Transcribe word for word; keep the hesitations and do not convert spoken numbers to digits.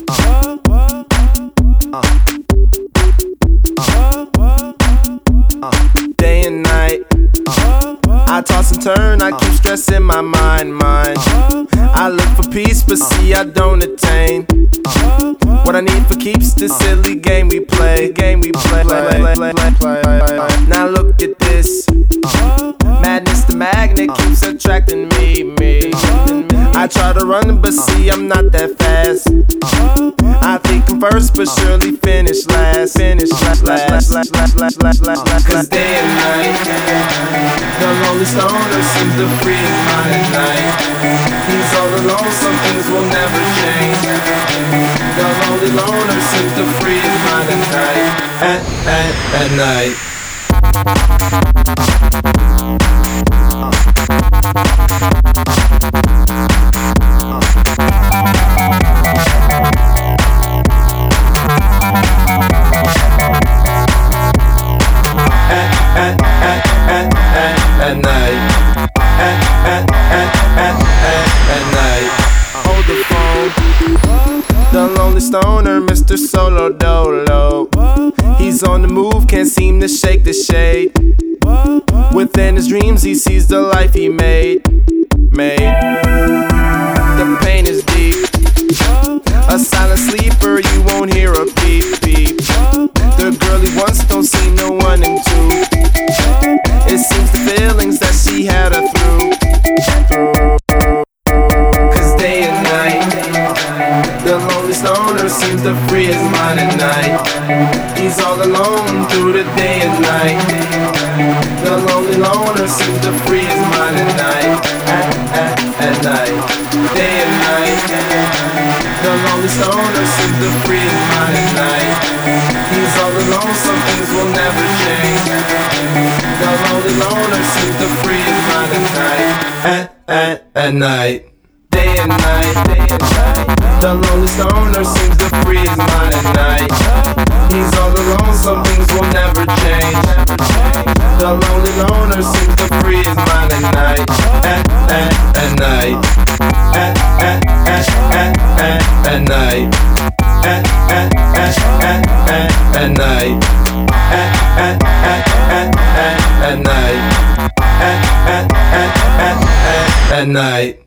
Uh, uh, uh, uh, day and night. Uh, I toss and turn, I keep stressing my mind, mind. I look for peace, but see I don't attain. What I need for keeps this silly game we play, game we play. Now look at this. Madness, the magnet keeps attracting me, me. I try to run, but see I'm not that fast. I think I'm first, but surely finish last. Finish last, last, last, last, last, last, last. Cause day and night, the lonely stoner seems to free his mind at night. He's all alone, some things will never change. The lonely loner seems to free his mind at night. At, at, at night. At night, at, at, at, at, at, at night. Hold the phone. The lonely stoner, Mister Solo Dolo. He's on the move, can't seem to shake the shade. Within his dreams, he sees the life he made. Made. The pain is deep. A silent sleeper, you won't hear a beep, beep. The girl he wants don't see no one in two. It seems the feelings that she had her through, through. Cause day and night, the lonely stoner seems to free his mind at night. He's all alone through the day and night. The lonely loner seems to free his mind at night. At, at, at night, day and night. The lonely stoner seems to free his mind at night. He's all alone, some things will never change. The lonely loner seems to free his mind at night. At, at, at night. Day and night, day and night. The lonely stoner seems to free his mind at night. He's all alone, some things will never change. The lonely loner seems to free his mind at night. At, at, at night. At, at, at, at, at, at night. At, at, at, at, at, at night. At, at, at, at, at, at night. At, at, at, at, at, at night.